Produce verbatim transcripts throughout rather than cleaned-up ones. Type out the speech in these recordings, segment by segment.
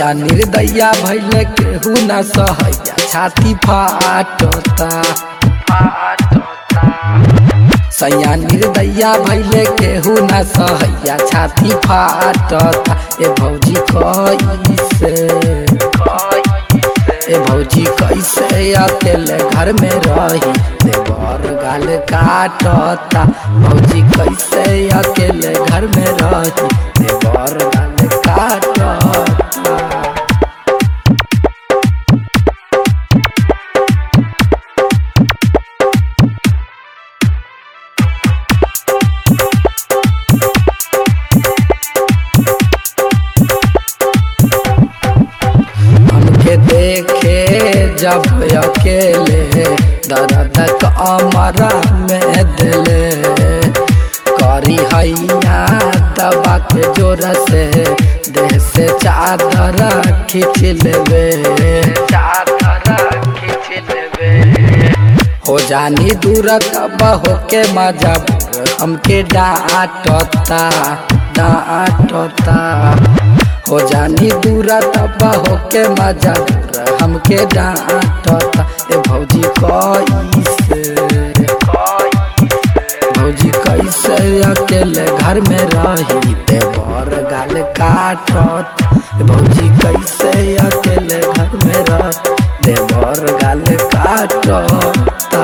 सैया निर्दया भैले केहू न सहैया छाती फाटता सैया निर्दया भैले केहू न सहैया छाती फाटता ए भौजी कैसे ए भौजी कैसे अकेले घर में रही देवर गाल काटता भौजी कैसे अकेले घर में रही देवर गाल काटता। देखे जब अकेले दर्द कमरा में दिले करी हैया दबा के जोर से देह से चादर खींच लेवे चादर खींच लेवे हो जानी दूर तब होके मजा हमके डांटता डांटता हो जानी दूरा तब होके मजा हमके डांटता ए भौजी कैसे भौजी कैसे अकेले घर में रही देवर गाल काटत भौजी कैसे अकेले घर में रही देवर गाल काटता।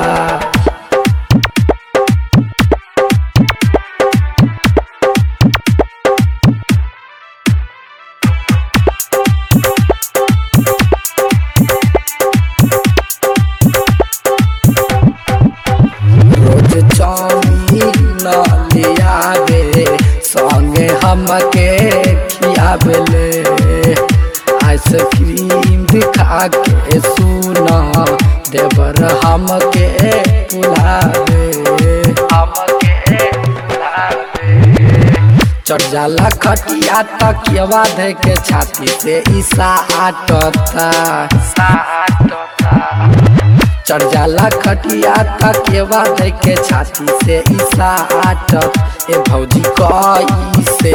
संगे हमके खियाबले आइसक्रीम दिखा के सुना देवर हमके बुलावे हमके बुलावे चढ़ जाला खटिया तकियवा धे के छाती से ईसा आटता चढ़ जाला खटिया तकियवा धे के छाती से ईसा आटत ए भौजी कैसे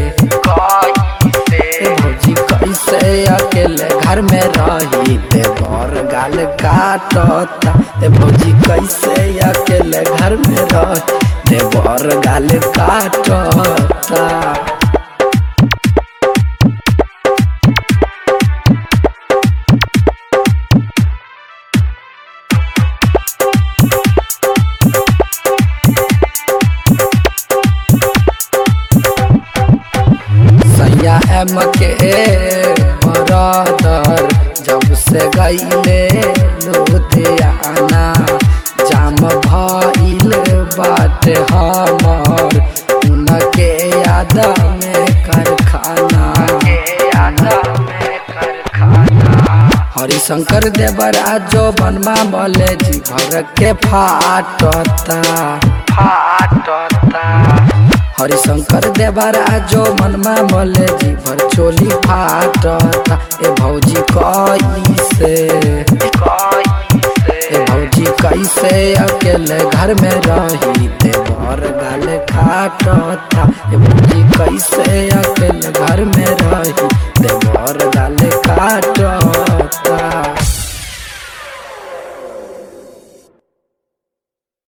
ए भौजी कैसे अकेले घर में रही देवर गाल काटता ए भौजी कैसे अकेले घर में रही देवर गाल काटता। एम के बरदर जब से गईले लुधियाना जाम भइल बाटे हमर उनके याद में कारखाना हरिशंकर देवरा जो बनमा बोले जी भर के फाटता फाटता हरिशंकर देवरा जो मनमा बोले जी भर चोली फाटता ए भौजी कैसे ए भौजी कैसे अकेले घर में रही देवर गाल काटता।